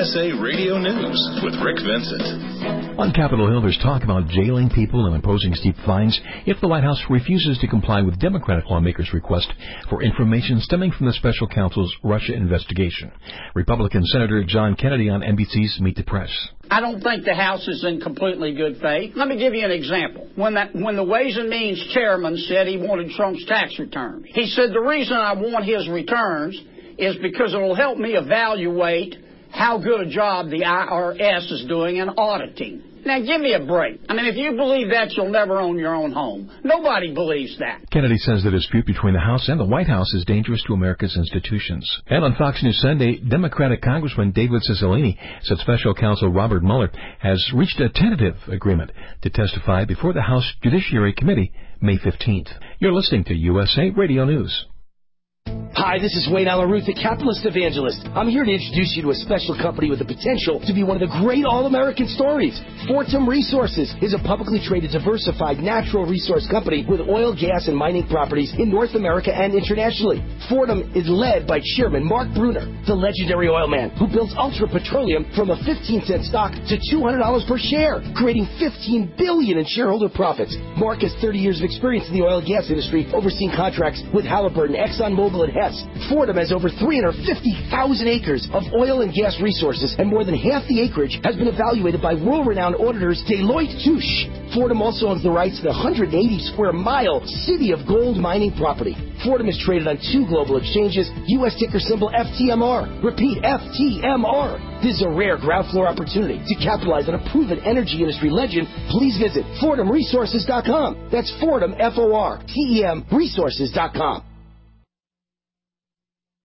USA Radio News with Rick Vincent. On Capitol Hill, there's talk about jailing people and imposing steep fines if the White House refuses to comply with Democratic lawmakers' request for information stemming from the special counsel's Russia investigation. Republican Senator John Kennedy on NBC's Meet the Press. I don't think the House is in completely good faith. Let me give you an example. When the Ways and Means chairman said he wanted Trump's tax return, he said the reason I want his returns is because it will help me evaluate how good a job the IRS is doing in auditing. Now, give me a break. I mean, if you believe that, you'll never own your own home. Nobody believes that. Kennedy says the dispute between the House and the White House is dangerous to America's institutions. And on Fox News Sunday, Democratic Congressman David Cicilline said Special Counsel Robert Mueller has reached a tentative agreement to testify before the House Judiciary Committee May 15th. You're listening to USA Radio News. Hi, this is Wayne Alaruth, the Capitalist Evangelist. I'm here to introduce you to a special company with the potential to be one of the great all-American stories. Fortum Resources is a publicly traded, diversified natural resource company with oil, gas, and mining properties in North America and internationally. Fortum is led by Chairman Mark Brunner, the legendary oil man who built Ultra Petroleum from a 15-cent stock to $200 per share, creating $15 billion in shareholder profits. Mark has 30 years of experience in the oil and gas industry, overseeing contracts with Halliburton, ExxonMobil, and Hess. Fortum has over 350,000 acres of oil and gas resources, and more than half the acreage has been evaluated by world-renowned auditors Deloitte Touche. Fortum also owns the rights to the 180-square-mile City of Gold mining property. Fortum is traded on 2 global exchanges, U.S. ticker symbol FTMR. Repeat, FTMR. This is a rare ground floor opportunity to capitalize on a proven energy industry legend. Please visit FortumResources.com. That's Fortum, F-O-R-T-E-M, resources.com.